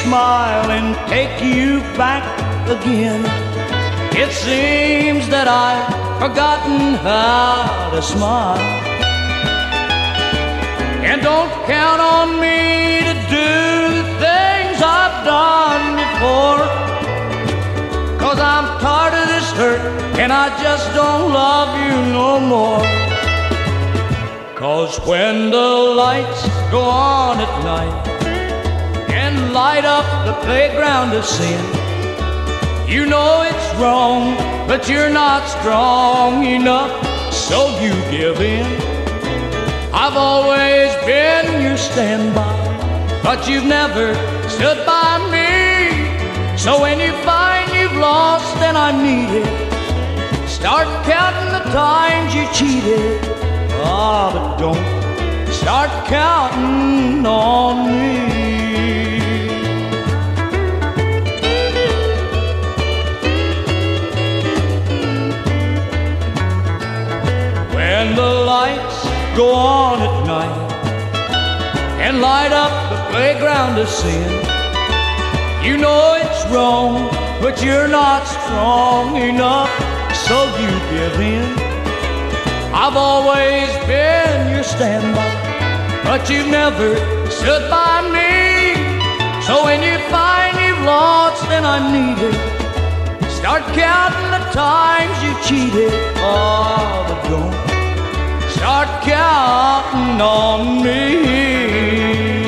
smile and take you back again. It seems that I've forgotten how to smile. And don't count on me to do the things I've done before, 'cause I'm tired of this hurt and I just don't love you no more. 'Cause when the lights go on at night and light up the playground of sin, you know it's wrong, but you're not strong enough, so you give in. I've always been your standby, but you've never stood by me. So when you find you've lost and I need it, start counting the times you cheated. Ah, but don't start counting on me. When the lights go on at night and light up the playground of sin, you know it's wrong, but you're not strong enough, so you give in. I've always been your standby, but you've never stood by me. So when you find you've lost and I need it, start counting the times you cheated. Oh, but don't start counting on me.